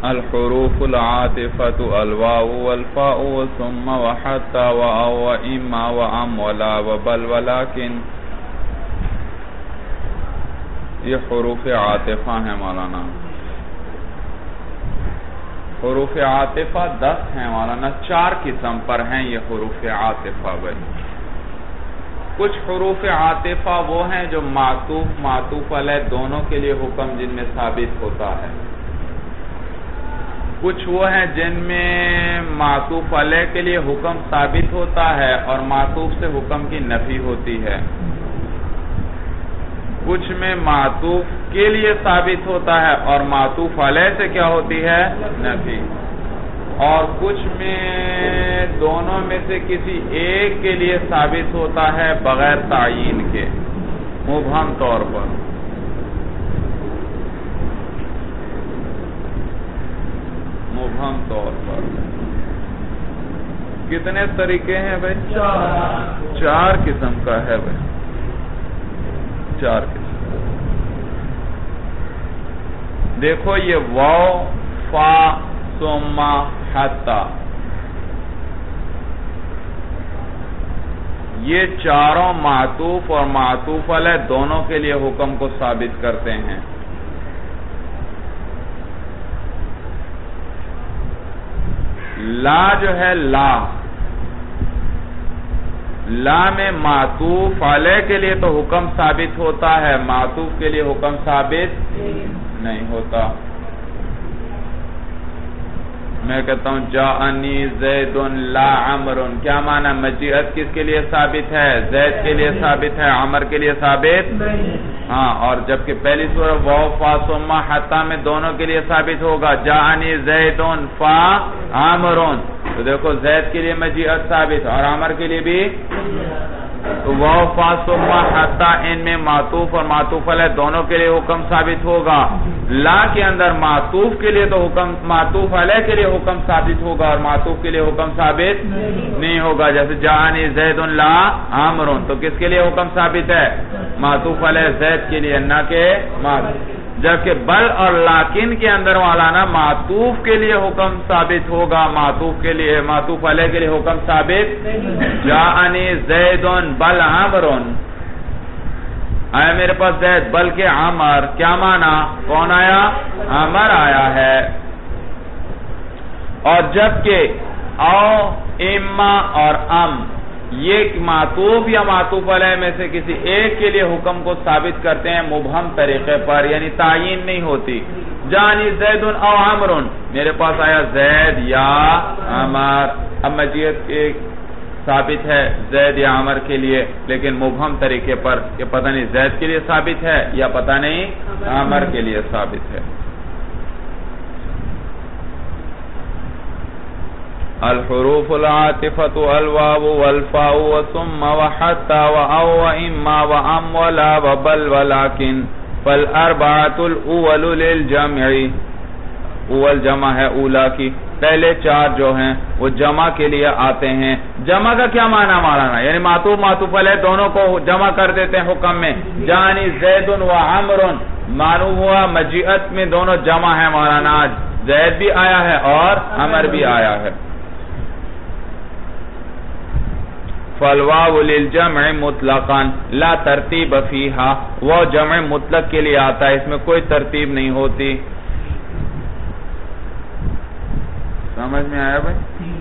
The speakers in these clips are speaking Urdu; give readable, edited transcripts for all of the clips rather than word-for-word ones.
الحروف العاطفة الواو والفاء ثم وحتى وأو وإما وأم ولا وبل ولكن. یہ حروف عاطفہ ہیں مولانا. حروف عاطفہ 10 ہیں مولانا. 4 قسم پر ہیں یہ حروف عاطفہ. بھائی کچھ حروف عاطفہ وہ ہیں جو معطوف معطوف علیہ دونوں کے لیے حکم جن میں ثابت ہوتا ہے. کچھ وہ ہیں جن میں معطوف علیہ کے لیے حکم ثابت ہوتا ہے اور معطوف سے حکم کی نفی ہوتی ہے. کچھ میں معطوف کے لیے ثابت ہوتا ہے اور معطوف علیہ سے کیا ہوتی ہے؟ نفی. اور کچھ میں دونوں میں سے کسی ایک کے لیے ثابت ہوتا ہے بغیر تعین کے مبہم طور پر. مبہم طور پر کتنے طریقے ہیں بھائی؟ 4 قسم کا ہے بھائی. 4 قسم. دیکھو یہ واو فا ثم حتی یہ چاروں معطوف اور معطوف علیہ دونوں کے لیے حکم کو ثابت کرتے ہیں. لا جو ہے لا میں معطوف علیہ کے لیے تو حکم ثابت ہوتا ہے, معطوف کے لیے حکم ثابت نہیں ہوتا. میں کہتا ہوں جاءنی زید لا عمر. کیا معنی؟ مجیعت کس کے لیے ثابت ہے؟ زید کے لیے ثابت ہے, عمر کے لیے ثابت ہاں. اور جبکہ پہلی سورہ واو فا ثم حتی میں دونوں کے لیے ثابت ہوگا جاءنی زید فا عمر. تو دیکھو زید کے لیے مجیعت ثابت اور عمر کے لیے بھی. تو واو فا ثم حتی ان میں معطوف اور معطوف علیہ دونوں کے لیے حکم ثابت ہوگا. لا کے اندر معطوف کے لیے تو حکم معطوف علیہ کے لیے حکم ثابت ہوگا اور معطوف کے لیے حکم ثابت نہیں ہوگا. جیسے جاءنی زید لا عمر تو کس کے لیے حکم ثابت ہے؟ معطوف علیہ زید کے لیے نہ کہ معطوف. جبکہ بل اور لیکن کے اندر والا نا معطوف کے لیے حکم ثابت ہوگا, معطوف کے لیے معطوف علیہ کے لیے حکم ثابت. جاءنی زید بل عمر آیا میرے پاس زید بلکہ عمر. کیا معنی؟ کون آیا؟ عمر آیا ہے. اور جبکہ او اما اور ام یہ معطوف یا معطوف علیہ میں سے کسی ایک کے لیے حکم کو ثابت کرتے ہیں مبہم طریقے پر, یعنی تعین نہیں ہوتی. جانی زید او عمر میرے پاس آیا زید یا عمر. اب مجیت ایک ثابت ہے زید یا عمر کے لیے لیکن مبہم طریقے پر کہ پتہ نہیں زید کے لیے ثابت ہے یا پتہ نہیں عمر کے لیے ثابت ہے. الحروف العاطفة الواو والفاء ثم وحتى وأو وإما وأم ولا وبل ولكن فالأربعة الأول للجمع. اول جمع ہے اولا کی. پہلے 4 جو ہیں وہ جمع کے لیے آتے ہیں. جمع کا کیا معنی مولانا؟ یعنی معطوف معطوف علیہ دونوں کو جمع کر دیتے ہیں حکم میں. جانی زید و عمر معلوم ہوا مجیعت میں دونوں جمع ہے مولانا. زید بھی آیا ہے اور عمر بھی آیا ہے. فالواو للجمع مطلقا لا ترتیب فیہا. وہ جمع مطلق کے لیے آتا ہے, اس میں کوئی ترتیب نہیں ہوتی. سمجھ میں آیا بھائی؟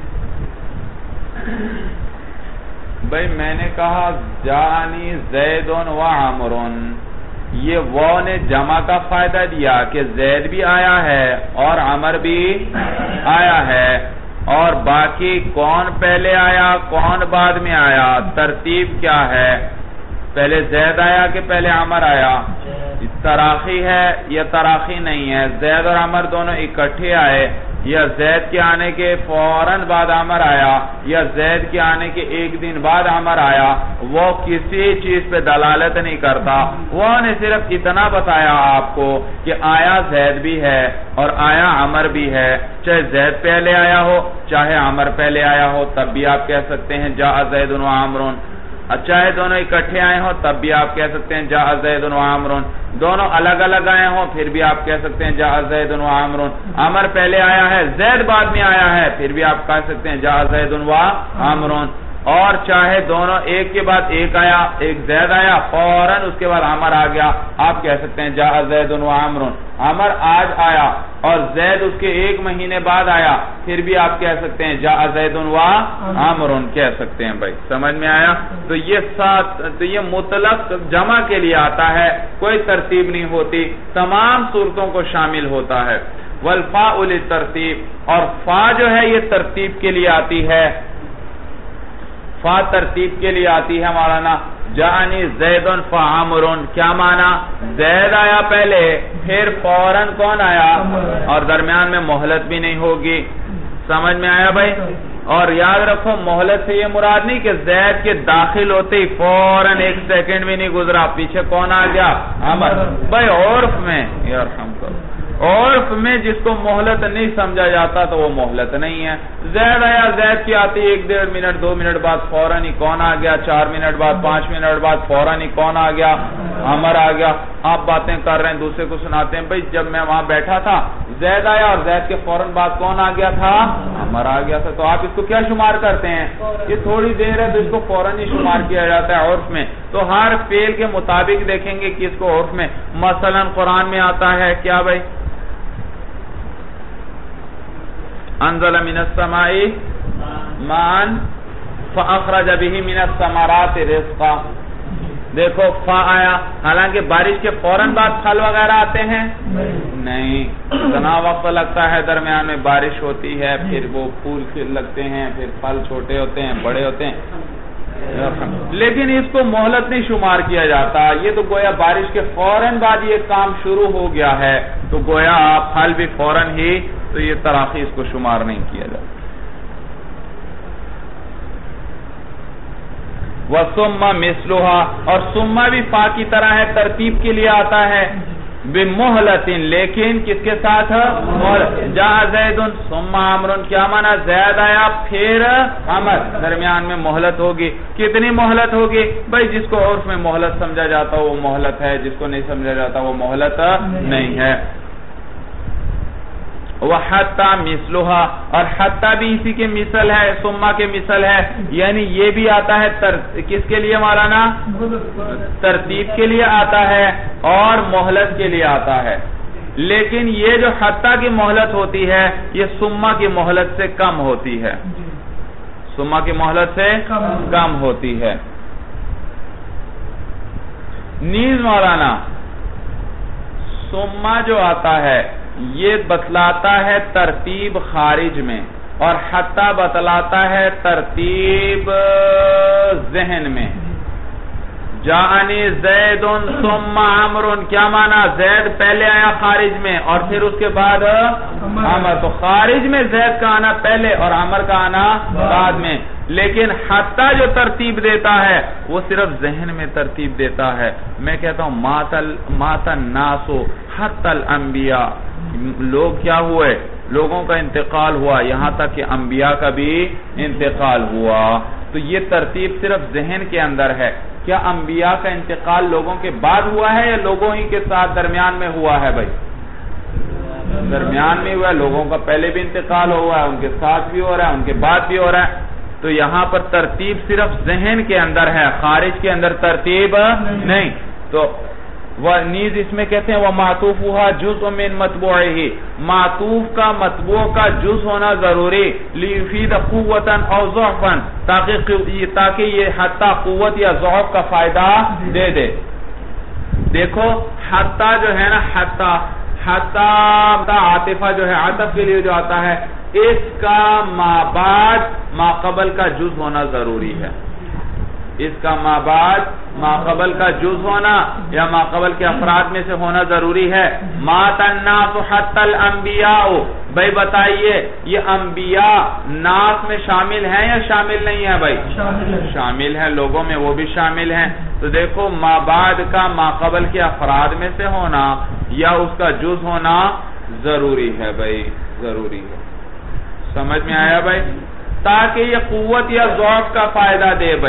بھائی میں نے کہا جانی زید و عمر, یہ وہ نے جمع کا فائدہ دیا کہ زید بھی آیا ہے اور عمر بھی آیا ہے. اور باقی کون پہلے آیا کون بعد میں آیا, ترتیب کیا ہے؟ پہلے زید آیا کہ پہلے عمر آیا؟ تراخی ہے یا تراخی نہیں ہے؟ زید اور عمر دونوں اکٹھے آئے یا زید کے آنے کے فوراً بعد عمر آیا یا زید کے آنے کے ایک دن بعد عمر آیا, وہ کسی چیز پہ دلالت نہیں کرتا. وہ نے صرف اتنا بتایا آپ کو کہ آیا زید بھی ہے اور آیا عمر بھی ہے. چاہے زید پہلے آیا ہو چاہے عمر پہلے آیا ہو تب بھی آپ کہہ سکتے ہیں جاء زید و عمر. چاہے دونوں اکٹھے آئے ہوں تب بھی آپ کہہ سکتے ہیں جاء زید و عمر، دونوں الگ الگ آئے ہوں پھر بھی آپ کہہ سکتے ہیں جاء زید و عمر، عمر پہلے آیا ہے زید بعد میں آیا ہے پھر بھی آپ کہہ سکتے ہیں جاء زید و عمر، اور چاہے دونوں ایک کے بعد ایک آیا، ایک زید آیا فوراً اس کے بعد عمر آ گیا، آپ کہہ سکتے ہیں جاء زید و عمر، عمر آج آیا اور زید اس کے ایک مہینے بعد آیا پھر بھی آپ کہہ سکتے ہیں جاء زید و عمر کہہ سکتے ہیں بھائی، سمجھ میں آیا؟ تو یہ مطلق جمع کے لیے آتا ہے، کوئی ترتیب نہیں ہوتی، تمام صورتوں کو شامل ہوتا ہے۔ والفاء للترتیب، اور فا جو ہے یہ ترتیب کے لیے آتی ہے، فا ترتیب کے لیے آتی ہے مولانا۔ جاءنی زید فعمر، کیا معنی؟ زید آیا پہلے پھر فوراً کون آیا، اور درمیان میں مہلت بھی نہیں ہوگی، سمجھ میں آیا بھائی؟ اور یاد رکھو مہلت سے یہ مراد نہیں کہ زید کے داخل ہوتے ہی فوراً ایک سیکنڈ بھی نہیں گزرا پیچھے کون آ گیا، عمر۔ بھائی عرف میں عرف میں جس کو مہلت نہیں سمجھا جاتا تو وہ مہلت نہیں ہے، زید آیا، زید کی آتی 1 ڈیڑھ منٹ 2 منٹ بعد فوراً ہی کون آ گیا، 4 منٹ بعد 5 منٹ بعد فوراً ہی کون آ گیا، عمر آ گیا۔ آپ باتیں کر رہے ہیں دوسرے کو سناتے ہیں، بھائی جب میں وہاں بیٹھا تھا زید آیا اور زید کے فوراً بعد کون آ گیا تھا، عمر آ گیا تھا، تو آپ اس کو کیا شمار کرتے ہیں؟ یہ تھوڑی دیر ہے تو اس کو فوراً ہی شمار کیا جاتا ہے عرف میں، تو ہر فعل کے مطابق دیکھیں گے کہ اس کو عرف میں، مثلا قرآن میں آتا ہے کیا بھائی، انزل من السماء ماء فاخرج به من الثمرات رزقا، دیکھو فا آیا، حالانکہ بارش کے فوراً بعد پھل وغیرہ آتے ہیں نہیں، اتنا وقت لگتا ہے، درمیان میں بارش ہوتی ہے پھر وہ پھول لگتے ہیں پھر پھل چھوٹے ہوتے ہیں بڑے ہوتے ہیں، لیکن اس کو مہلت نہیں شمار کیا جاتا، یہ تو گویا بارش کے فوراً بعد یہ کام شروع ہو گیا ہے تو گویا پھل بھی فوراً ہی، تو یہ تراخی اس کو شمار نہیں کیا جاتا۔ وَثُمَّ مِثْلُهَا، اور ثم بھی فا کی طرح ہے، ترتیب کے لیے آتا ہے، بِمُحْلَةٍ، لیکن کس کے ساتھ؟ جاء زید ثم عمر، کیا معنی؟ زید آیا پھر عمر، درمیان میں مہلت ہوگی، کتنی مہلت ہوگی؟ بھائی جس کو عرف میں مہلت سمجھا جاتا وہ مہلت ہے، جس کو نہیں سمجھا جاتا وہ مہلت نہیں ہے۔ وَحَتَّى مِثْلُهَا، اور حتیٰ بھی اسی کے مثل ہے، ثم کے مثل ہے، یعنی یہ بھی آتا ہے کس کے لیے مولانا؟ ترتیب کے لیے آتا ہے اور مہلت کے لیے آتا ہے، لیکن یہ جو حتیٰ کی مہلت ہوتی ہے یہ ثم کی مہلت سے کم ہوتی ہے، ثم کی مہلت سے کم ہوتی ہے۔ نیز مولانا ثم جو آتا ہے یہ بتلاتا ہے ترتیب خارج میں، اور حتیٰ بتلاتا ہے ترتیب ذہن میں۔ جاءنی زید ثم عمر، کیا معنی؟ زید پہلے آیا خارج میں اور پھر اس کے بعد عمر، تو خارج میں زید کا آنا پہلے اور عمر کا آنا بعد میں، لیکن حتیٰ جو ترتیب دیتا ہے وہ صرف ذہن میں ترتیب دیتا ہے۔ میں کہتا ہوں مات الناس حتی الانبیاء، لوگ کیا ہوئے؟ لوگوں کا انتقال ہوا، یہاں تک کہ انبیاء کا بھی انتقال ہوا، تو یہ ترتیب صرف ذہن کے اندر ہے۔ کیا انبیاء کا انتقال لوگوں کے بعد ہوا ہے یا لوگوں ہی کے ساتھ درمیان میں ہوا ہے؟ بھائی درمیان میں ہوا ہے، لوگوں کا پہلے بھی انتقال ہوا ہے، ان کے ساتھ بھی ہو رہا ہے، ان کے بعد بھی ہو رہا ہے، تو یہاں پر ترتیب صرف ذہن کے اندر ہے، خارج کے اندر ترتیب نہیں۔ تو نیز اس میں کہتے ہیں وَمَعْطُوفُهَا جُزْءٌ مِّن مَطْبُوعِهِ، معطوف کا مطبوع کا جز ہونا ضروری، لِيُفِيدَ قُوَّةً أَوْ ضَعْفًا، تاکہ یہ حتیٰ قوت یا ضعف کا فائدہ دے دے۔ دیکھو حتیٰ جو ہے نا، حتیٰ عاطفہ جو ہے، عاطف کے لیے جو آتا ہے، اس کا ما بعد ما قبل کا جز ہونا ضروری ہے، اس کا ما بعد ما قبل کا جز ہونا یا ما قبل کے افراد میں سے ہونا ضروری ہے۔ مات الناس حتی الانبیاء، بھائی بتائیے یہ انبیاء ناس میں شامل ہیں یا شامل نہیں ہیں؟ بھائی شامل ہیں، لوگوں میں وہ بھی شامل ہیں، تو دیکھو ما بعد کا ما قبل کے افراد میں سے ہونا یا اس کا جز ہونا ضروری ہے، بھائی ضروری ہے، سمجھ میں آیا بھائی؟ تاکہ یہ قوت یا ضعف کا فائدہ دے بھائی۔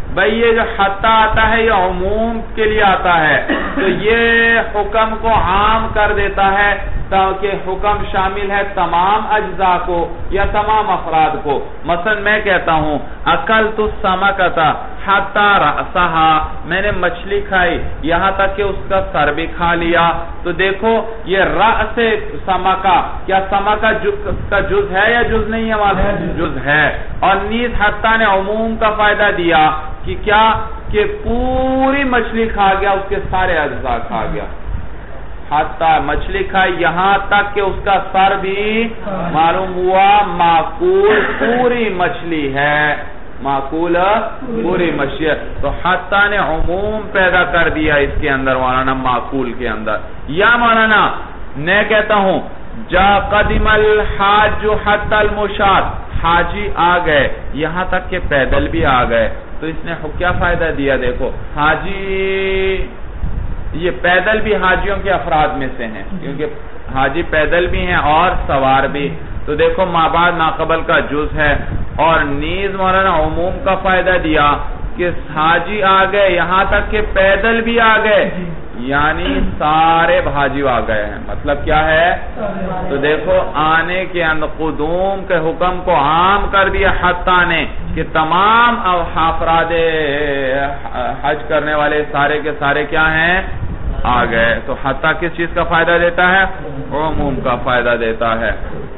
بھئی یہ جو حتی آتا ہے یہ عموم کے لیے آتا ہے، تو یہ حکم کو عام کر دیتا ہے تاکہ حکم شامل ہے تمام اجزاء کو یا تمام افراد کو۔ مثلا میں کہتا ہوں اکلت السمکۃ حتی رأسہا، میں نے مچھلی کھائی یہاں تک کہ اس کا سر بھی کھا لیا، تو دیکھو یہ رأس سمکہ، کیا سمکہ کا جز ہے یا جز نہیں ہے؟ والا جز ہے۔ اور نیز حتی نے عموم کا فائدہ دیا کہ کیا کہ پوری مچھلی کھا گیا، اس کے سارے اجزاء کھا گیا۔ حتی مچھلی کھائی یہاں تک کہ اس کا سر بھی معلوم ہوا معقول پوری مچھلی ہے، معقول پوری مچھلی ہے، تو حتی نے عموم پیدا کر دیا اس کے اندر مولانا معقول کے اندر۔ یا مولانا میں کہتا ہوں جا قدم الحاج حتی المشاة، حاجی آ گئے یہاں تک کہ پیدل بھی آ گئے، تو اس نے کیا فائدہ دیا؟ دیکھو حاجی، یہ پیدل بھی حاجیوں کے افراد میں سے ہیں، کیونکہ حاجی پیدل بھی ہیں اور سوار بھی، تو دیکھو ما بعد ما قبل کا جز ہے۔ اور نیز مولانا عموم کا فائدہ دیا کہ حاجی آ گئے یہاں تک کہ پیدل بھی آ گئے، یعنی سارے حاجی آ گئے ہیں، مطلب کیا ہے؟ تو دیکھو آنے کے اندر قدوم کے حکم کو عام کر دیا حتی نے کہ تمام افراد حج کرنے والے سارے کے سارے کیا ہیں؟ آ گئے۔ تو حتی کس چیز کا فائدہ دیتا ہے؟ عموم کا فائدہ دیتا ہے۔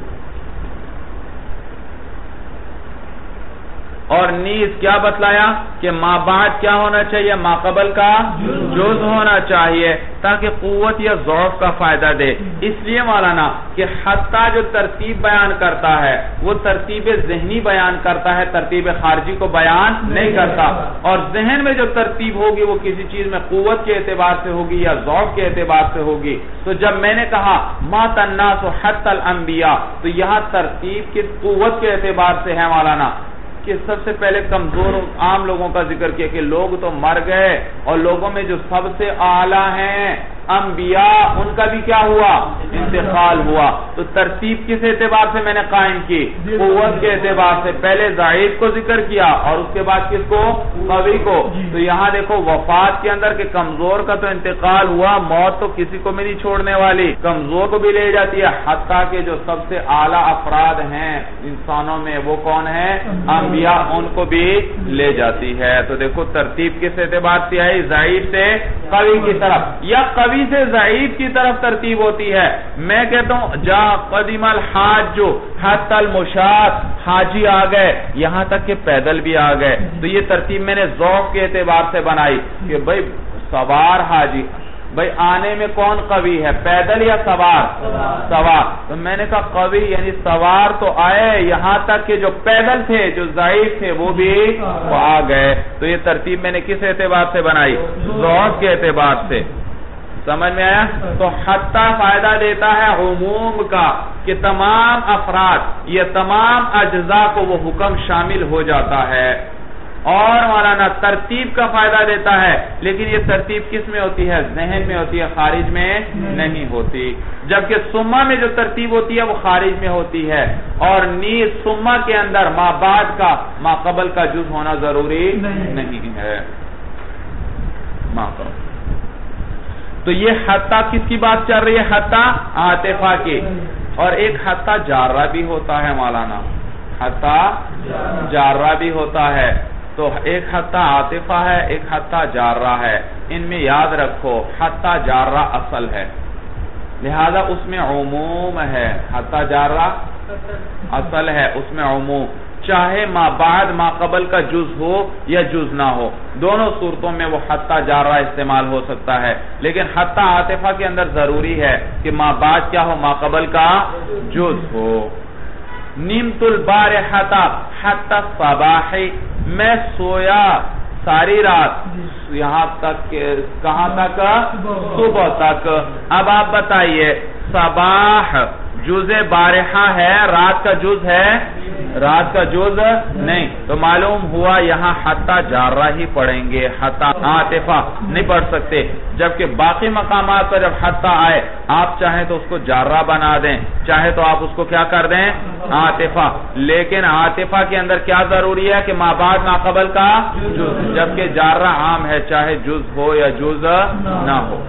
اور نیز کیا بتلایا کہ ما بعد کیا ہونا چاہیے؟ ما قبل کا جز ہونا چاہیے تاکہ قوت یا ضعف کا فائدہ دے۔ اس لیے مولانا کہ حتی جو ترتیب بیان کرتا ہے وہ ترتیب ذہنی بیان کرتا ہے، ترتیب خارجی کو بیان نہیں کرتا، اور ذہن میں جو ترتیب ہوگی وہ کسی چیز میں قوت کے اعتبار سے ہوگی یا ضعف کے اعتبار سے ہوگی۔ تو جب میں نے کہا مات الناس حتی الانبیاء، تو یہاں ترتیب کی قوت کے اعتبار سے ہے مولانا کہ سب سے پہلے کمزور عام لوگوں کا ذکر کیا کہ لوگ تو مر گئے، اور لوگوں میں جو سب سے اعلیٰ ہیں انبیاء، ان کا بھی کیا ہوا؟ انتقال ہوا۔ تو ترتیب کس اعتبار سے میں نے قائم کی؟ قوت کے اعتبار سے، پہلے ضعیف کو ذکر کیا اور اس کے بعد کس کو؟ قوی کو۔ تو یہاں دیکھو وفات کے اندر کہ کمزور کا تو انتقال ہوا، موت تو کسی کو بھی نہیں چھوڑنے والی، کمزور کو بھی لے جاتی ہے، حتیٰ کہ جو سب سے اعلیٰ افراد ہیں انسانوں میں وہ کون ہیں؟ انبیاء، ان کو بھی لے جاتی ہے۔ تو دیکھو ترتیب کس اعتبار سے آئی؟ ضعیف سے قوی کی طرف یا قوی سے ضعیف کی طرف ترتیب ہوتی ہے۔ میں کہتا ہوں جا قدم الحاج حتی المشاة، حاجی آ گئے یہاں تک کہ پیدل بھی آ گئے، تو یہ ترتیب میں نے ذوق کے اعتبار سے بنائی کہ بھئی سوار حاجی، بھئی آنے میں کون قوی ہے؟ پیدل یا سوار؟ سوار۔ تو میں نے کہا قوی یعنی سوار تو آئے یہاں تک کہ جو پیدل تھے، جو ضعیف تھے وہ بھی آ گئے۔ تو یہ ترتیب میں نے کس اعتبار سے بنائی؟ ذوق کے اعتبار سے۔ سمجھ میں آیا؟ تو حتی فائدہ دیتا ہے عموم کا کہ تمام افراد یا تمام اجزاء کو وہ حکم شامل ہو جاتا ہے، اور مولانا ترتیب کا فائدہ دیتا ہے، لیکن یہ ترتیب کس میں ہوتی ہے؟ ذہن میں ہوتی ہے، خارج میں نہیں ہوتی، جبکہ سمہ میں جو ترتیب ہوتی ہے وہ خارج میں ہوتی ہے، اور نیز سمہ کے اندر ما بعد کا ما قبل کا جز ہونا ضروری نہیں ہے۔ ما قبل تو یہ حتی کس کی بات چل رہی ہے؟ حتی عاطفہ کی، اور ایک حتی جارہ بھی ہوتا ہے مولانا، حتی جارہ بھی ہوتا ہے، تو ایک حتی عاطفہ ہے، ایک حتی جارہ ہے، ان میں یاد رکھو حتی جارہ اصل ہے، لہذا اس میں عموم ہے، حتی جارہ اصل ہے، اس میں عموم، چاہے ما بعد ما قبل کا جز ہو یا جز نہ ہو، دونوں صورتوں میں وہ حتی جارہ استعمال ہو سکتا ہے، لیکن حتی عاطفہ کے اندر ضروری ہے کہ ما بعد کیا ہو؟ ما قبل کا جز ہو۔ نمت البارحۃ حتی الصباح، میں سویا ساری رات یہاں تک کہاں تک؟ صبح تک۔ اب آپ بتائیے صباح جز بارحہ ہے، رات کا جز ہے، رات کا جز نہیں، تو معلوم ہوا یہاں حتی جارہ ہی پڑھیں گے، حتی عاطفہ نہیں پڑھ سکتے، جبکہ باقی مقامات پر جب حتی آئے آپ چاہیں تو اس کو جارہ بنا دیں، چاہے تو آپ اس کو کیا کر دیں عاطفہ، لیکن عاطفہ کے اندر کیا ضروری ہے کہ ما بعد ما قبل کا جز، جبکہ جارہ عام ہے چاہے جز ہو یا جز نہ ہو۔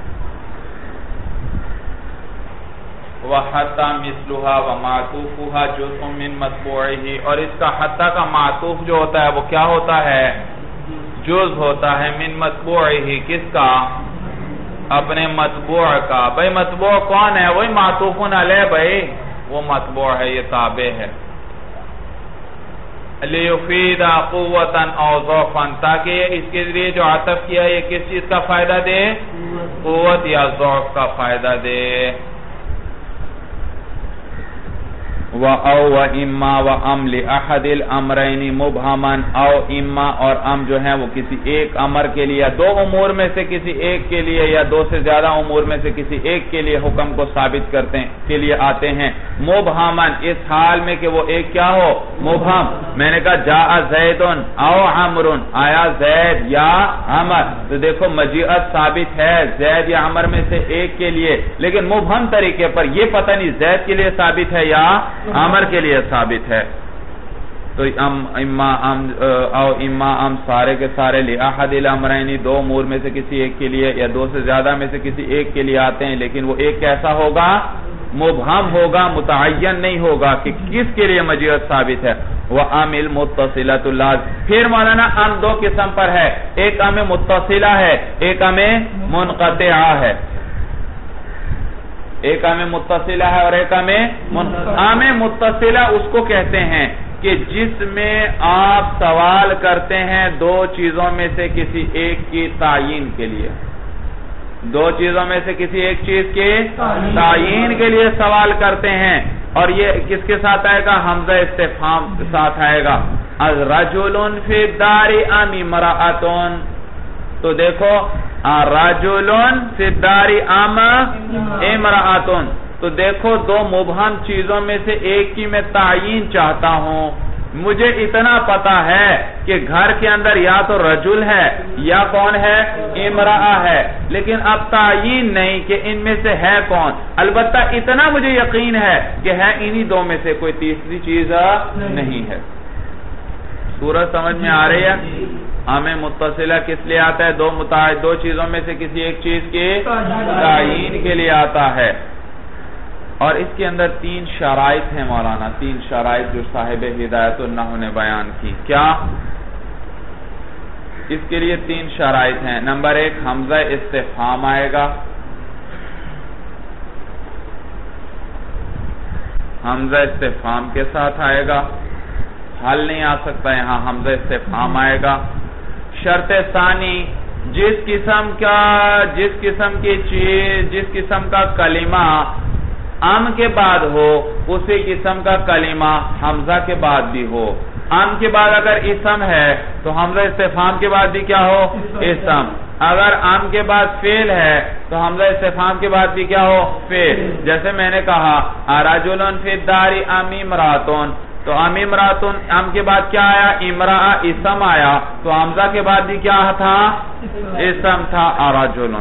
وَحَتَّى مِثْلُهَا وَمَعْطُوفُهَا جُزْءٌ مِّن مَطْبُوعِهِ، اور اس کا حتی کا معطوف جو ہوتا ہے وہ کیا ہوتا ہے؟ جز ہوتا ہے، من مطبوعه، کس کا؟ اپنے مطبوع کا۔ بھئی مطبوع کون ہے؟ وہی معطوفن علیہ، بھئی وہ مطبوع ہے، یہ تابع ہے۔ لِيُفِيدَ قُوَّةً أَوْ ضَعْفًا، تاکہ اس کے لیے جو عطف کیا ہے یہ کس چیز کا فائدہ دے؟ قوت یا ضعف کا فائدہ دے۔ وَأَوْ وَإِمَّا وَأَمْ لِأَحَدِ الْأَمْرَيْنِ مُبْهَمًا، او اما اور ام جو ہیں وہ کسی ایک امر کے لیے، دو امور میں سے کسی ایک کے لیے یا دو سے زیادہ امور میں سے کسی ایک کے لیے حکم کو ثابت کرتے ہیں کے لیے آتے ہیں، مبہمن، اس حال میں کہ وہ ایک کیا ہو؟ مبہم۔ میں نے کہا جاء زیدن او عمرن، آیا زید یا عمر، تو دیکھو مجیعت ثابت ہے زید یا عمر میں سے ایک کے لیے، لیکن مبہم طریقے پر، یہ پتہ نہیں زید کے لیے ثابت ہے یا عمر کے لیے ثابت ہے۔ تو اما ام سارے کے سارے لِأَحَدِ الْأَمْرَيْنِ، دو امور میں سے کسی ایک کے لیے یا دو سے زیادہ میں سے کسی ایک کے لیے آتے ہیں، لیکن وہ ایک کیسا ہوگا؟ مبہم ہوگا، متعین نہیں ہوگا کہ کس کے لیے مجیعت ثابت ہے۔ وَأَمِ الْمُتَّصِلَةُ اللَّازِ، پھر مولانا ام دو قسم پر ہے، ایک ام متصلہ ہے، ایک ام منقطعہ ہے، ایک ام متصلہ ہے اور ایک ام متصلہ اس کو کہتے ہیں کہ جس میں آپ سوال کرتے ہیں دو چیزوں میں سے کسی ایک کی تعیین کے لیے، دو چیزوں میں سے کسی ایک چیز کے تعیین کے لیے سوال کرتے ہیں، اور یہ کس کے ساتھ آئے گا؟ حمزہ استفہام کے ساتھ آئے گا، الرجل فی الدار ام امرأۃ، تو دیکھو رجل فی الدار ام امرأۃ، تو دیکھو دو مبہم چیزوں میں سے ایک کی میں تعیین چاہتا ہوں، مجھے اتنا پتا ہے کہ گھر کے اندر یا تو رجل ہے یا کون ہے؟ امرأہ ہے، لیکن اب تعیین نہیں کہ ان میں سے ہے کون، البتہ اتنا مجھے یقین ہے کہ ہے انہی دو میں سے، کوئی تیسری چیز نہیں ہے۔ سورج سمجھ میں آ رہی ہے؟ ہمیں متصلہ کس لیے آتا ہے؟ دو چیزوں میں سے کسی ایک چیز کے تعیین کے لیے آتا ہے، اور اس کے اندر تین شرائط ہیں مولانا، تین شرائط جو صاحب ہدایت النحو نے بیان کی۔ کیا؟ اس کے لیے تین شرائط ہیں۔ نمبر ایک، حمزہ استفہام آئے گا، حمزہ استفہام کے ساتھ آئے گا، حل نہیں آ سکتا یہاں، حمزہ استفہام آئے گا۔ شرط ثانی، جس قسم کی چیز، جس قسم کا کلمہ ام کے بعد ہو اسی قسم کا کلمہ حمزہ کے بعد بھی ہو۔ ام کے بعد اگر اسم ہے تو حمزہ استفہام کے بعد بھی کیا ہو؟ اسم۔ اگر ام کے بعد فعل ہے تو حمزہ استفہام کے بعد بھی کیا ہو؟ فعل۔ جیسے میں نے کہا رجل فی الدار ام امرأۃ، تو ام امرأۃ، ام کے بعد کیا آیا؟ امرأہ، اسم آیا، تو حمزہ کے بعد بھی کیا تھا؟ اسم تھا، رجل۔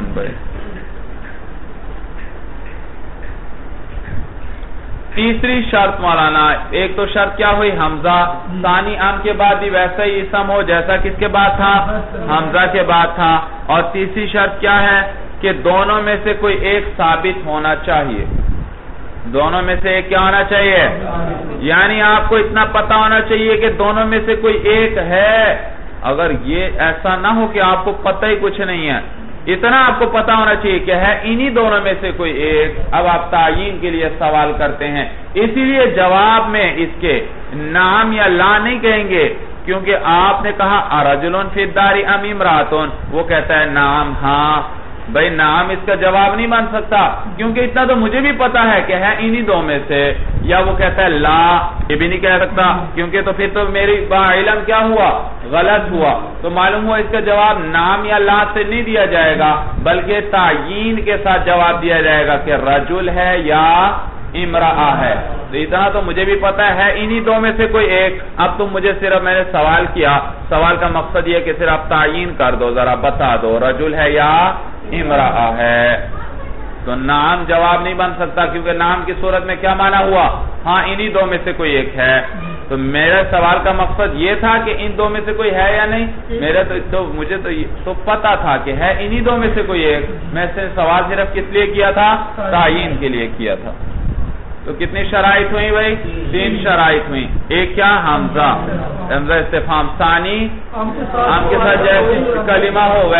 تیسری شرط مولانا، ایک تو شرط کیا ہوئی؟ حمزہ، ثانی ام کے بعد بھی ویسا ہی اسم ہو جیسا کس کے بعد تھا؟ حمزہ کے بعد تھا، اور تیسری شرط کیا ہے؟ کہ دونوں میں سے کوئی ایک ثابت ہونا چاہیے، دونوں میں سے ایک کیا ہونا چاہیے؟ یعنی آپ کو اتنا پتا ہونا چاہیے کہ دونوں میں سے کوئی ایک ہے۔ اگر یہ ایسا نہ ہو کہ آپ کو پتہ ہی کچھ نہیں ہے، اتنا آپ کو پتا ہونا چاہیے کہ ہے انہی دونوں میں سے کوئی ایک، اب آپ تعیین کے لیے سوال کرتے ہیں، اسی لیے جواب میں اس کے نام یا لا نہیں کہیں گے، کیونکہ آپ نے کہا رجل فی الدار ام امرأۃ، وہ کہتا ہے نام، ہاں بھئی نام اس کا جواب نہیں بن سکتا، کیونکہ اتنا تو مجھے بھی پتا ہے کہ ہے انہی دو میں سے، یا وہ کہتا ہے لا، یہ بھی نہیں کہہ سکتا، کیونکہ تو پھر تو میری علم کیا ہوا؟ غلط ہوا۔ تو معلوم ہوا اس کا جواب نام یا لا سے نہیں دیا جائے گا، بلکہ تعیین کے ساتھ جواب دیا جائے گا کہ رجل ہے یا امرأہ ہے. تو اتنا تو مجھے بھی پتا ہے انہی دو میں سے کوئی ایک. اب تم مجھے صرف میں نے سوال کیا, سوال کا مقصد یہ کہ صرف تعین کر دو, ذرا بتا دو رجل ہے یا امرأہ ہے. تو نام جواب نہیں بن سکتا, کیونکہ نام کی صورت میں کیا معنی ہوا, ہاں انہی دو میں سے کوئی ایک ہے. تو میرا سوال کا مقصد یہ تھا کہ ان دو میں سے کوئی ہے یا نہیں. میرا تو مجھے تو پتا تھا کہ ہے انہی دو میں سے کوئی ایک. میں سے سوال صرف کس لیے کیا تھا, تعین کے لیے کیا تھا. تو کتنی شرائط ہوئی بھائی, 3 شرائط ہوئی. ایک کیا, حمزہ استفہام. ثانی ہم کے ساتھ جیسے کلمہ ہو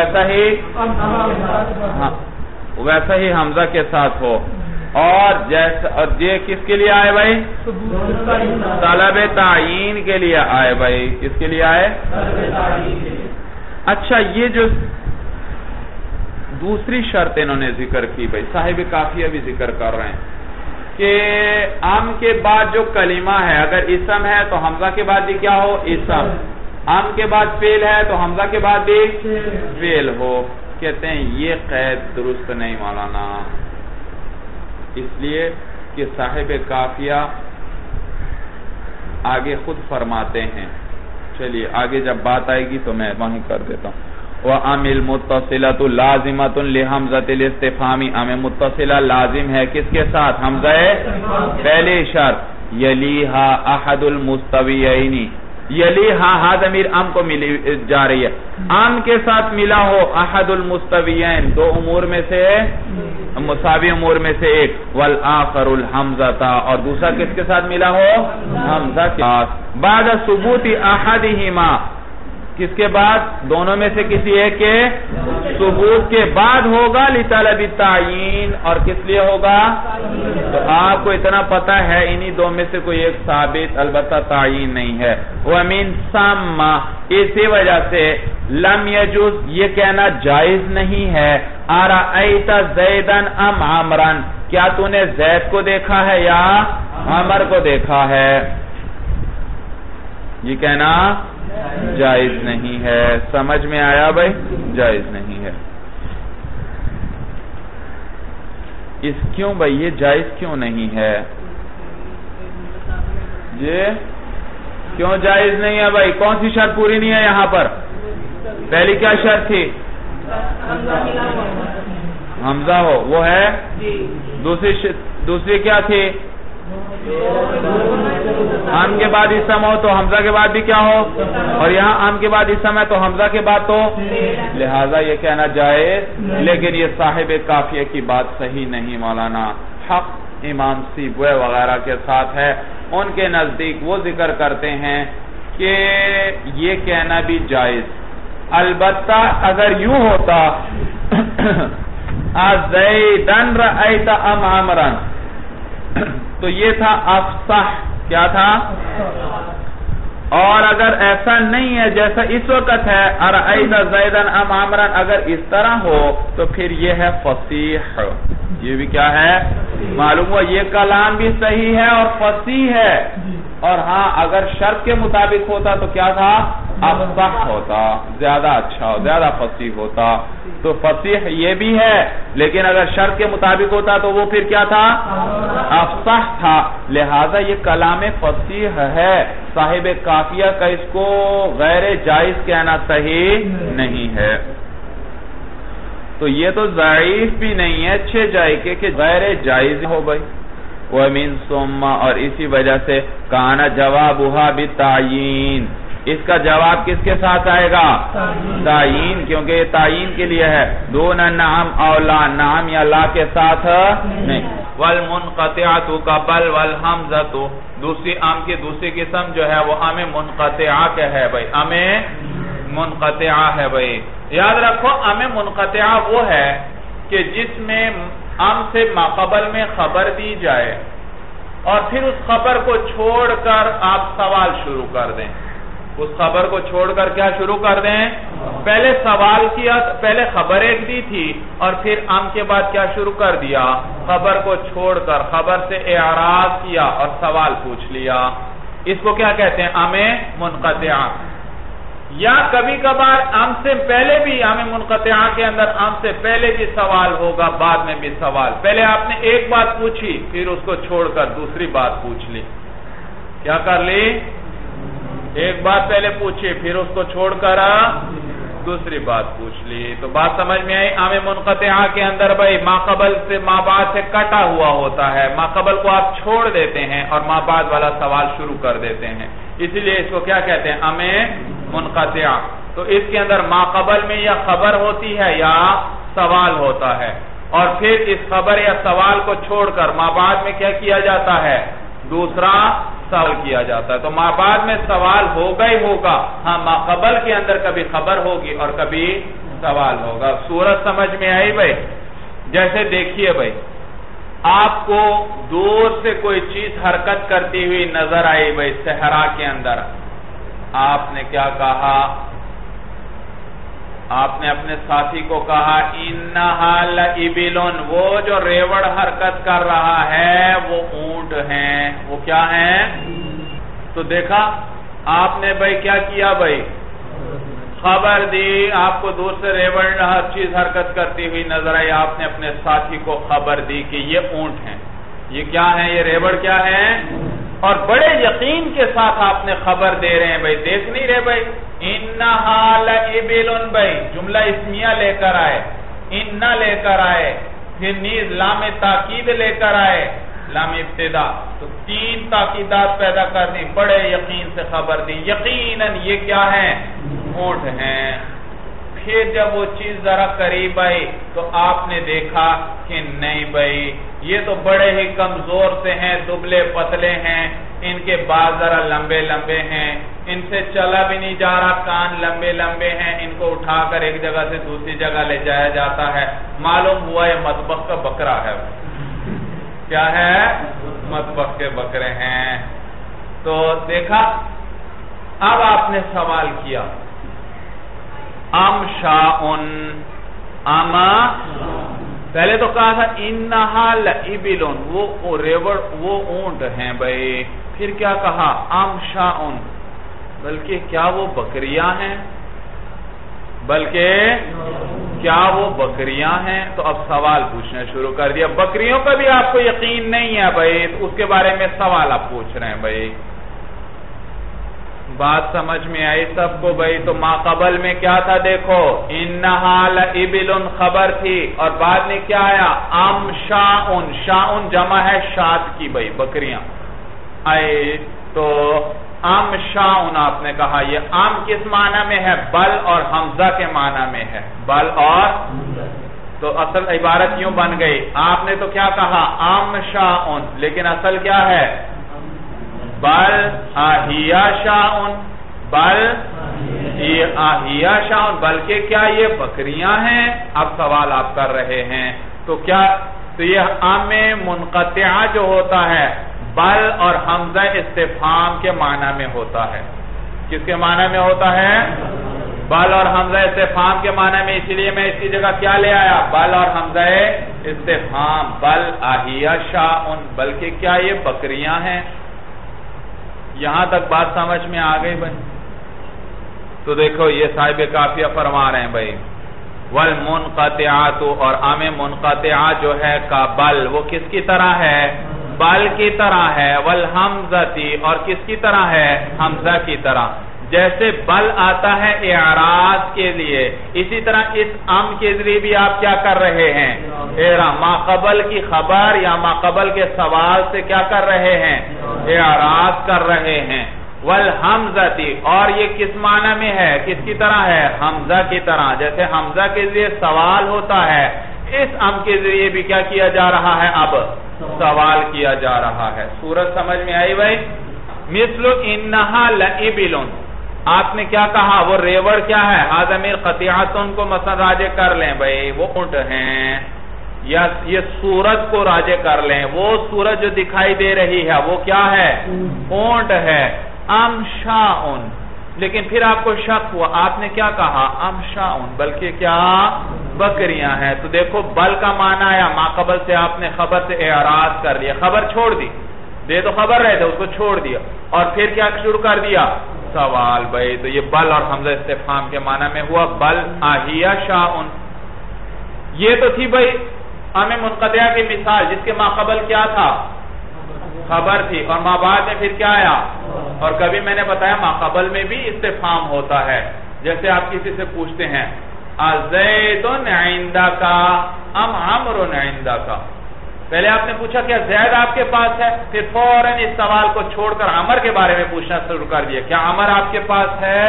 ویسا ہی حمزہ کے ساتھ ہو. اور یہ کس کے لیے آئے بھائی, طلب تعین کے لیے آئے بھائی. کس کے لیے آئے, اچھا یہ جو دوسری شرط انہوں نے ذکر کی بھائی, صاحب کافیہ بھی ذکر کر رہے ہیں کہ ام کے بعد جو کلمہ ہے اگر اسم ہے تو حمزہ کے بعد بھی کیا ہو, اسم. ام کے بعد فعل ہے تو حمزہ کے بعد بھی فعل ہو. کہتے ہیں یہ قید درست نہیں مولانا, اس لیے کہ صاحب کافیہ آگے خود فرماتے ہیں. چلیے آگے جب بات آئے گی تو میں وہیں کر دیتا ہوں. وَأَمِ الْمُتَّصِلَةُ لَازِمَةٌ لِحَمْزَةِ الْإِسْتِفْهَامِ. ام متصلہ لازم ہے کس کے ساتھ, حمزہ پہلی شرط. يَلِيهَا أَحَدُ الْمُسْتَوِيَيْنِ. یلیہا ضمیر ام کو ملی جا رہی ہے, ام کے ساتھ ملا ہو احد المستویین, دو امور میں سے مساوی امور میں سے ایک. والآخر الحمزہ, اور دوسرا کس کے ساتھ ملا ہو, حمزہ کے ساتھ. بعد ثبوت احدہما, کس کے بعد, دونوں میں سے کسی ایک کے ثبوت کے بعد ہوگا. لطلب التعین, اور کس لیے ہوگا, تو آپ کو اتنا پتا ہے انہی دو میں سے کوئی ایک ثابت, البتہ تعین نہیں ہے. وَمِن ثَمَّ, اسی وجہ سے لم یجوز, یہ کہنا جائز نہیں ہے. أَرَأَيْتَ زَيْدًا أَمْ عَمْرًا, کیا تو نے زید کو دیکھا ہے یا عمر کو دیکھا ہے, یہ کہنا جائز نہیں ہے. سمجھ میں آیا بھائی, جائز نہیں ہے. کیوں بھائی یہ جائز کیوں نہیں ہے, یہ کیوں جائز نہیں ہے بھائی, کون سی شرط پوری نہیں ہے یہاں پر. پہلی کیا شرط تھی, حمزہ ہو, وہ ہے. دوسری کیا تھی, ام کے بعد اسم ہو تو حمزہ کے بعد بھی کیا ہو, اور یہاں ام کے بعد اسم ہے تو حمزہ کے بعد تو, لہذا یہ کہنا جائز. لیکن یہ صاحب کافیہ کی بات صحیح نہیں مولانا. حق امام سیبوی وغیرہ کے ساتھ ہے, ان کے نزدیک وہ ذکر کرتے ہیں کہ یہ کہنا بھی جائز. البتہ اگر یوں ہوتا زیدن رأیت ام عمرن, تو یہ تھا افصح, کیا تھا, اور اگر ایسا نہیں ہے جیسا اس وقت ہے ارأیت زیدن ام عمرن, اگر اس طرح ہو تو پھر یہ ہے فصیح. یہ بھی کیا ہے, معلوم ہوا یہ کلام بھی صحیح ہے اور فصیح ہے. اور ہاں اگر شرط کے مطابق ہوتا تو کیا تھا, افصح ہوتا, زیادہ اچھا, زیادہ فصیح ہوتا. تو فصیح یہ بھی ہے, لیکن اگر شرط کے مطابق ہوتا تو وہ پھر کیا تھا, افصح تھا. لہذا یہ کلام فصیح ہے. صاحب کافیہ کا اس کو غیر جائز کہنا صحیح نہیں ہے. تو یہ تو ضعیف بھی نہیں ہے, اچھے جائے کہ غیر جائز ہو بھائی. وَمِن ثُمَّ, اور اسی وجہ سے کانا جوابها بالتعین, اس کا جواب کس کے ساتھ آئے گا, تعین, کیونکہ یہ تعین کے لیے ہے. دون نعم او لا, نعم یا لا کے ساتھ نہیں. والمنقطعۃ کا بل والحمزۃ, دوسری ام کی دوسری قسم جو ہے وہ ام منقطعہ کے ہے بھائی, ام منقطعہ ہے بھائی. یاد رکھو ام منقطعہ وہ ہے کہ جس میں ام سے ماقبل میں خبر دی جائے اور پھر اس خبر کو چھوڑ کر آپ سوال شروع کر دیں. اس خبر کو چھوڑ کر کیا شروع کر دیں, پہلے سوال کیا, پہلے خبر ایک دی تھی اور پھر ام کے بعد کیا شروع کر دیا, خبر کو چھوڑ کر خبر سے اعراض کیا اور سوال پوچھ لیا. اس کو کیا کہتے ہیں, ام منقطعہ. یا کبھی کبھار ام سے پہلے بھی ام منقطعہ کے اندر ام سے پہلے بھی سوال ہوگا، بعد میں بھی سوال. پہلے آپ نے ایک بات پوچھی، پھر اس کو چھوڑ کر دوسری بات پوچھ لی. کیا کر لی؟ ایک بات پہلے پوچھی، پھر اس کو چھوڑ کر دوسری بات پوچھ لی. تو بات سمجھ میں آئی؟ ام منقطعہ کے اندر بھائی ما قبل سے ما بعد سے کٹا ہوا ہوتا ہے. ما قبل کو آپ چھوڑ دیتے ہیں اور ما بعد والا سوال شروع کر دیتے ہیں، اسی لیے اس کو کیا کہتے ہیں؟ ام منقطعہ. تو اس کے اندر ما قبل میں یا خبر ہوتی ہے یا سوال ہوتا ہے، اور پھر اس خبر یا سوال کو چھوڑ کر ما بعد میں کیا کیا جاتا ہے؟ دوسرا سوال کیا جاتا ہے. تو ما بعد میں سوال ہوگا ہی ہوگا. ہاں، ما قبل کے اندر کبھی خبر ہوگی اور کبھی سوال ہوگا. صورت سمجھ میں آئی بھائی؟ جیسے دیکھیے بھائی، آپ کو دور سے کوئی چیز حرکت کرتی ہوئی نظر آئی بھائی صحرا کے اندر. آپ نے کیا کہا؟ آپ نے اپنے ساتھی کو کہا انہا لابلن، وہ جو ریوڑ حرکت کر رہا ہے وہ اونٹ ہیں. وہ کیا ہیں؟ تو دیکھا آپ نے بھائی کیا کیا بھائی؟ خبر دی. آپ کو دور سے ریوڑ ہر چیز حرکت کرتی ہوئی نظر آئی، آپ نے اپنے ساتھی کو خبر دی کہ یہ اونٹ ہیں. یہ کیا ہیں؟ یہ ریوڑ کیا ہیں؟ اور بڑے یقین کے ساتھ آپ نے خبر دے رہے ہیں بھائی، دیکھ نہیں رہے بھائی. انہا لابلن بھائی جملہ اسمیہ لے کر آئے، انہا لے کر آئے، پھر نیز لام تاکید لے کر آئے، لام ابتدا. تو تین تاکیدات پیدا کر دی، بڑے یقین سے خبر دی یقیناً یہ کیا ہیں؟ اونٹ ہیں. پھر جب وہ چیز ذرا قریب آئی تو آپ نے دیکھا کہ نہیں بھائی یہ تو بڑے ہی کمزور سے ہیں، دبلے پتلے ہیں، ان کے بال ذرا لمبے لمبے ہیں، ان سے چلا بھی نہیں جا رہا، کان لمبے لمبے ہیں، ان کو اٹھا کر ایک جگہ سے دوسری جگہ لے جایا جاتا ہے. معلوم ہوا یہ مطبخ کا بکرا ہے. کیا ہے؟ مطبخ کے بکرے ہیں. تو دیکھا، اب آپ نے سوال کیا ام شاءن، اما پہلے تو کہا تھا انہا لابلن، وہ ریوڑ وہ اونٹ ہیں بھائی. پھر کیا کہا؟ ام شاءن، بلکہ کیا وہ بکریاں ہیں؟ بلکہ کیا وہ بکریاں ہیں؟ تو اب سوال پوچھنا شروع کر دیا. بکریوں کا بھی آپ کو یقین نہیں ہے بھائی، تو اس کے بارے میں سوال آپ پوچھ رہے ہیں بھائی. بات سمجھ میں آئی سب کو بھائی؟ تو ما قبل میں کیا تھا؟ دیکھو انہا لابلن خبر تھی، اور بعد میں کیا آیا؟ ام شاءن. شاءن جمع ہے شات کی بھائی، بکریاں آئے. تو ام شاءن آپ نے کہا. یہ ام کس معنی میں ہے؟ بل اور حمزہ کے معنی میں ہے. بل اور تو اصل عبارت یوں بن گئی. آپ نے تو کیا کہا؟ ام شاءن، لیکن اصل کیا ہے؟ بل آہیا شاءن، بل آہیا شاءن، بلکہ کیا یہ بکریاں ہیں؟ اب سوال آپ کر رہے ہیں. تو کیا تو یہ ام منقطعہ جو ہوتا ہے بل اور حمزہ استفہام کے معنی میں ہوتا ہے. کس کے معنی میں ہوتا ہے؟ بل اور حمزہ استفہام کے معنی میں. اسی لیے میں اس کی جگہ کیا لے آیا؟ بل اور حمزہ استفہام. بل آہیا شاءن، بلکہ کیا یہ بکریاں ہیں. یہاں تک بات سمجھ میں آ گئی بھائی؟ تو دیکھو یہ صاحب کافیہ فرما رہے ہیں بھائی والمنقطعات، اور ام منقطعہ جو ہے کا بل، وہ کس کی طرح ہے؟ بل کی طرح ہے. والحمزتی، اور کس کی طرح ہے؟ حمزہ کی طرح. جیسے بل آتا ہے اعراض کے لیے، اسی طرح اس ام کے ذریعے بھی آپ کیا کر رہے ہیں؟ ما قبل کی خبر یا ما قبل کے سوال سے کیا کر رہے ہیں؟ اعراض کر رہے ہیں. والحمزتی، اور یہ کس معنی میں ہے؟ کس کی طرح ہے؟ حمزہ کی طرح. جیسے حمزہ کے ذریعے سوال ہوتا ہے، اس ام کے ذریعے بھی کیا کیا جا رہا ہے؟ اب سوال کیا جا رہا ہے. صورت سمجھ میں آئی بھائی؟ مثل انہا لابلن، آپ نے کیا کہا؟ وہ ریوڑ کیا ہے؟ آدمیر قطعاتن کو مثلا راجع کر لیں بھائی، وہ اونٹ ہیں. یا یہ صورت کو راجع کر لیں، وہ صورت جو دکھائی دے رہی ہے وہ کیا ہے؟ اونٹ ہے. ام شاءن، لیکن پھر آپ کو شک ہوا، آپ نے کیا کہا؟ ام شاءن، بلکہ کیا بکریاں ہیں. تو دیکھو بل کا معنی آیا، ما قبل سے آپ نے خبر سے اعراض کر لیا، خبر چھوڑ دی. دے تو خبر رہے تھے، اس کو چھوڑ دیا، اور پھر کیا شروع کر دیا؟ سوال بھائی. تو یہ بل اور حمزہ استفہام کے معنی میں ہوا بل آہیا شاء. یہ تو تھی بھائی ہمیں منقطعہ کی مثال جس کے ماقبل کیا تھا؟ خبر تھی. اور ما بعد میں پھر کیا آیا؟ اور کبھی میں نے بتایا ماقبل میں بھی استفہام ہوتا ہے. جیسے آپ کسی سے پوچھتے ہیں زید عندک ام عمرو عندک. پہلے آپ نے پوچھا کیا زید آپ کے پاس ہے، پھر فوراً اس سوال کو چھوڑ کر عمر کے بارے میں پوچھنا شروع کر دیا کیا عمر آپ کے پاس ہے؟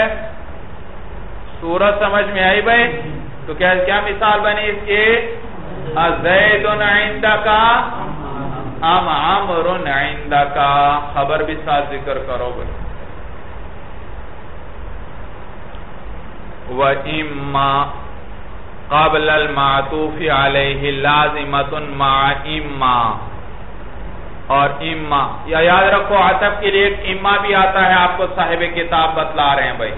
صورت سمجھ میں آئی بھائی؟ تو کیا مثال بنی اس کی؟ زید عندک ام عمرو عندک. خبر بھی ساتھ ذکر کرو بھائی. وَإِمَّا قَبْلَ الْمَعْطُوفِ عَلَيْهِ لَازِمَةٌ مَعَ إِمَّا. اور اما یا یاد رکھو عطف کے لیے ایک اما بھی آتا ہے، آپ کو صاحب کتاب بتلا رہے ہیں بھائی.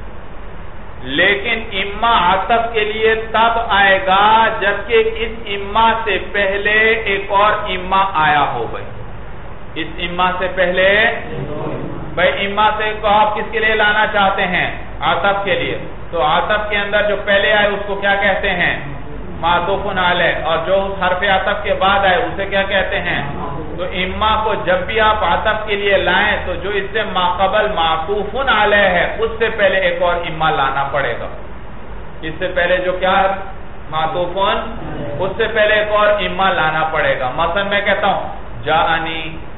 لیکن اما عطف کے لیے تب آئے گا جبکہ اس اما سے پہلے ایک اور اما آیا ہو بھائی. اس اما سے پہلے بھائی اما سے کو آپ کس کے لیے لانا چاہتے ہیں؟ عطف کے لیے. تو عطف کے اندر جو پہلے آئے اس کو کیا کہتے ہیں؟ معطوف علیہ. اور جو حرف عطف کے بعد آئے اسے کیا کہتے ہیں؟ تو اما کو جب بھی آپ عطف کے لیے لائیں تو جو اس سے ماقبل معطوف علیہ ہے اس سے پہلے ایک اور اما لانا پڑے گا. اس سے پہلے جو کیا معطوف اس سے پہلے ایک اور اما لانا پڑے گا. مثلا میں کہتا ہوں جاءنی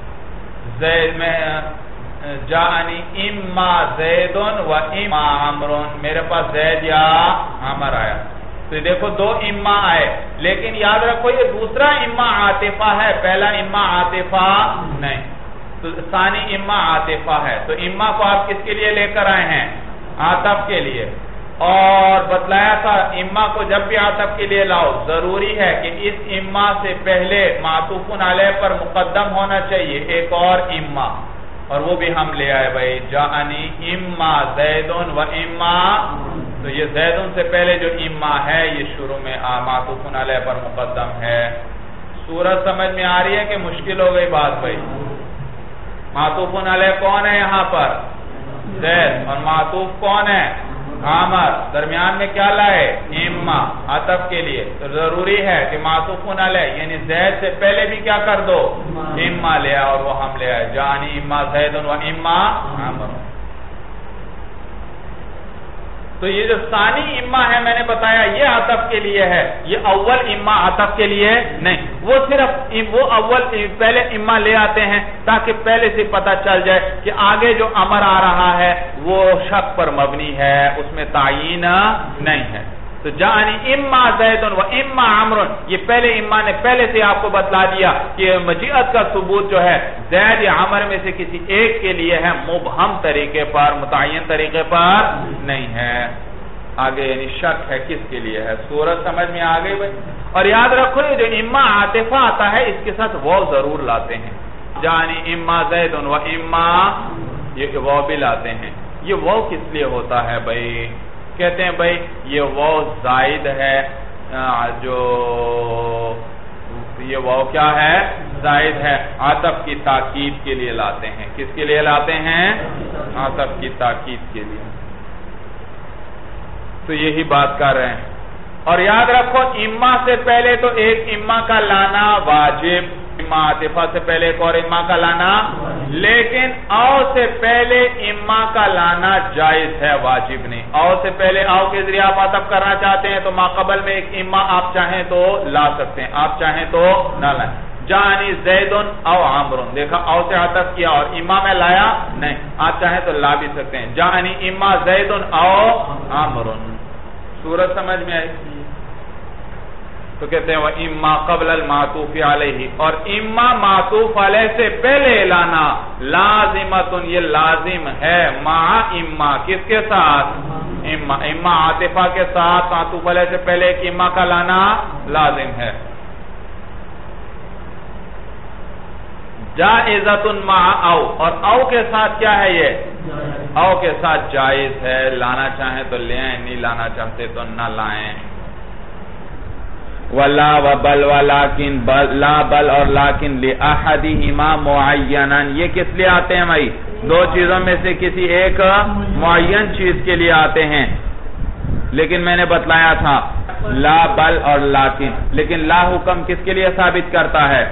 زید میں جاءنی اما زید و اما عمر. میرے پاس زید یا عمر آیا. تو دیکھو دو اما آئے لیکن یاد رکھو یہ دوسرا اما عاطفہ ہے، پہلا اما عاطفہ نہیں. تو ثانی اما عاطفہ ہے. تو اما کو آپ کس کے لیے لے کر آئے ہیں؟ عاطف کے لیے. اور بتلایا تھا اما کو جب بھی عاطف کے لیے لاؤ ضروری ہے کہ اس اما سے پہلے معطوف علیہ پر مقدم ہونا چاہیے ایک اور اما. اور وہ بھی ہم لے آئے بھائی جاءنی اما زید و اما. تو یہ زیدن سے پہلے جو اما ہے یہ شروع میں معطوف علیہ پر مقدم ہے. صورت سمجھ میں آ رہی ہے کہ مشکل ہو گئی بات بھائی؟ معطوف علیہ کون ہے یہاں پر؟ زید. اور معطوف کون ہے؟ عمر. درمیان میں کیا لائے؟ اما عطف کے لیے. تو ضروری ہے کہ معطوف علیہ یعنی زید سے پہلے بھی کیا کر دو؟ اما لے آئے. اور وہ ہم لے آئے جانی اما زید و اما عمر. تو یہ جو ثانی اما ہے میں نے بتایا یہ عطف کے لیے ہے، یہ اول اما عطف کے لیے نہیں. وہ صرف وہ اول پہلے اما لے آتے ہیں تاکہ پہلے سے پتہ چل جائے کہ آگے جو امر آ رہا ہے وہ شک پر مبنی ہے، اس میں تعین نہیں ہے. تو جانی اما زید و اما عمر یہ پہلے اما نے پہلے سے آپ کو بتلا دیا کہ مجیعت کا ثبوت جو ہے زید یا عمر میں سے کسی ایک کے لیے ہے، مبہم طریقے پر متعین طریقے پر نہیں ہے. آگے یعنی شک ہے کس کے لیے ہے. صورت سمجھ میں آ گئی بھائی؟ اور یاد رکھو یہ جو اما عاطفہ آتا ہے اس کے ساتھ واو ضرور لاتے ہیں. جانی اما زید و اما یہ واو بھی لاتے ہیں. یہ واو کس لیے ہوتا ہے بھائی؟ کہتے ہیں بھائی یہ واو زائد ہے، جو یہ واو کیا ہے؟ زائد ہے. عطف کی تاکید کے لیے لاتے ہیں. کس کے لیے لاتے ہیں؟ عطف کی تاکید کے لیے. تو یہی بات کر رہے ہیں. اور یاد رکھو اما سے پہلے تو ایک اما کا لانا واجب، اما عاطفہ سے پہلے ایک اور اما کا لانا، لیکن او سے پہلے اما کا لانا جائز ہے، واجب نہیں. او سے پہلے او کے ذریعے آپ عطف کرنا چاہتے ہیں تو ماقبل میں ایک اما آپ چاہیں تو لا سکتے ہیں، آپ چاہیں تو نہ لائیں. جانی زیدن او عمرن، دیکھا او سے عطف کیا اور اما میں لایا نہیں، آپ چاہیں تو لا بھی سکتے ہیں. جانی اما زیدن او عمرن. صورت سمجھ میں آئی؟ تو کہتے ہیں وَإِمَّا قَبْلَ الْمَعْطُوفِ عَلَيْهِ. اور اما معطوف علیہ سے پہلے لانا لازمتن یہ لازم ہے، مع اما کس کے ساتھ؟ اما عاطفہ کے ساتھ معطوف علیہ سے پہلے ایک اما کا لانا لازم ہے. جائزتن مع او، اور او کے ساتھ کیا ہے؟ یہ او کے ساتھ جائز ہے، لانا چاہیں تو لیں، نہیں لانا چاہتے تو نہ لائیں. ولا وبل ولیکن لا بل اور لیکن لأحدہما معینا، یہ کس لیے آتے ہیں بھائی؟ دو چیزوں میں سے کسی ایک معین چیز کے لیے آتے ہیں. لیکن میں نے بتلایا تھا لا بل اور لیکن، لیکن لا حکم کس کے لیے ثابت کرتا ہے؟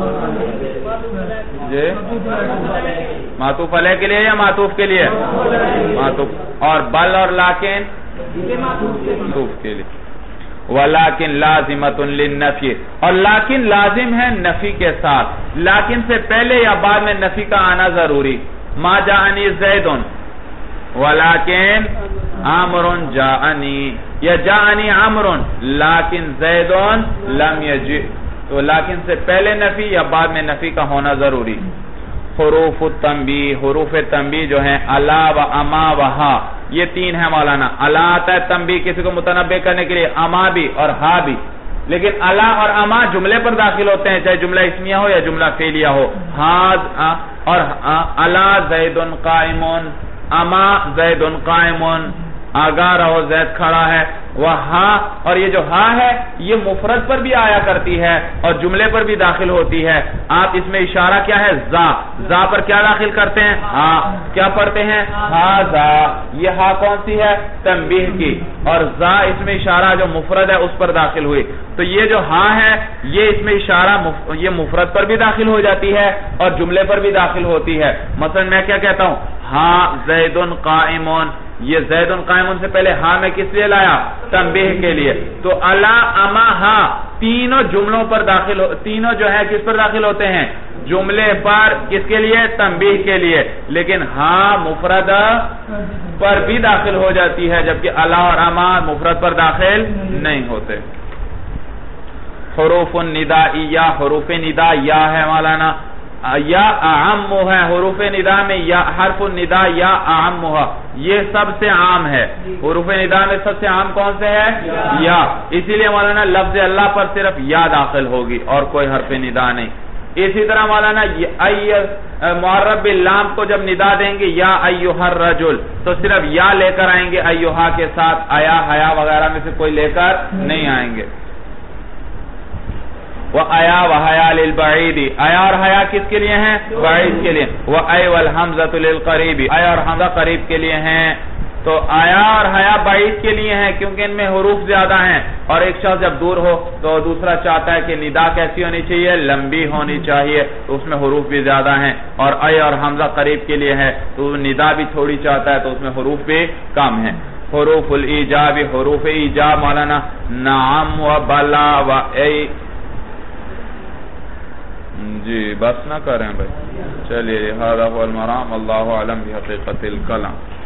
جی معطوف علیہ کے لیے یا معطوف کے لیے؟ معطوف. اور بل اور لیکن معطوف کے لیے. وَلَكِنْ لَازِمَةٌ لِلنَّفْيِ، اور لیکن لازم ہے نفی کے ساتھ. لیکن سے پہلے یا بعد میں نفی کا آنا ضروری. ما جاءنی زیدن ولیکن عمر جاءنی، یا جاءنی عمر لیکن زیدن لم یجئ. تو لیکن سے پہلے نفی یا بعد میں نفی کا ہونا ضروری. حروف التنبیہ، حروف تنبیہ جو ہیں الا و اما و ہا، یہ تین ہے مولانا. الا آتا ہے تنبیہ کسی کو متنبہ کرنے کے لیے، اما بھی اور ہا بھی. لیکن الا اور اما جملے پر داخل ہوتے ہیں، چاہے جملہ اسمیہ ہو یا جملہ فعلیہ ہو. اور الا زید قائم، اما زید قائم، آگاہ رہو زید کھڑا ہے. وہ ہا، اور یہ جو ہا ہے یہ مفرد پر بھی آیا کرتی ہے اور جملے پر بھی داخل ہوتی ہے. آپ اس میں اشارہ کیا ہے؟ زا. زا پر کیا داخل کرتے ہیں؟ ہا. کیا پڑھتے ہیں؟ ہا زا. یہ ہا کون سی ہے؟ تنبیہ کی. اور زا اس میں اشارہ جو مفرد ہے اس پر داخل ہوئی. تو یہ جو ہا ہے یہ اس میں اشارہ یہ مفرد پر بھی داخل ہو جاتی ہے اور جملے پر بھی داخل ہوتی ہے. مثلا میں کیا کہتا ہوں؟ ہا زید قائم. یہ زید قائم سے پہلے ہاں میں کس لیے لایا؟ تنبیہ کے لیے. تو الا اما ہا تینوں جملوں پر داخل تینوں جو ہے کس پر داخل ہوتے ہیں؟ جملے پر. کس کے لیے؟ تنبیہ کے لیے. لیکن ہاں مفرد پر بھی داخل ہو جاتی ہے جبکہ الا اور اما مفرد پر داخل نہیں ہوتے. حروف الندائیہ، حروف ندا یا ہے مولانا، یا اعم ہے. حروف ندا میں یا حرف الندا یا اعم ہے، یہ سب سے عام ہے. حروف ندا میں سب سے عام کون سے ہے؟ یا. اسی لیے مولانا لفظ اللہ پر صرف یا داخل ہوگی اور کوئی حرف ندا نہیں. اسی طرح مولانا معرب باللام کو جب ندا دیں گے یا ایھا الرجل تو صرف یا لے کر آئیں گے ایھا کے ساتھ، آیا حیا وغیرہ میں سے کوئی لے کر نہیں آئیں گے. وَأَيَا وَحَيَا لِلْبَعِيدِ، آیا اور حیا کس کے لیے ہیں؟ بعید کے لیے. وَأَيْ وَالْحَمْزَةُ لِلْقَرِيبِ، آیا اور حمزہ قریب کے لیے ہیں. تو آیا اور حیا بعید کے لیے ہیں کیونکہ ان میں حروف زیادہ ہیں. اور ایک شخص جب دور ہو تو دوسرا چاہتا ہے کہ ندا کیسی ہونی چاہیے؟ لمبی ہونی چاہیے، تو اس میں حروف بھی زیادہ ہیں. اور اے اور حمزہ قریب کے لیے ہے تو ندا بھی تھوڑی چاہتا ہے تو اس میں حروف بھی کم ہیں. حروف الایجاب، حروف ایجاب مولانا نعم و بلا و ای. جی بس نہ کریں بھائی، چلیے. هذا هو المرام، اللہ اعلم بحقیقت الکلام.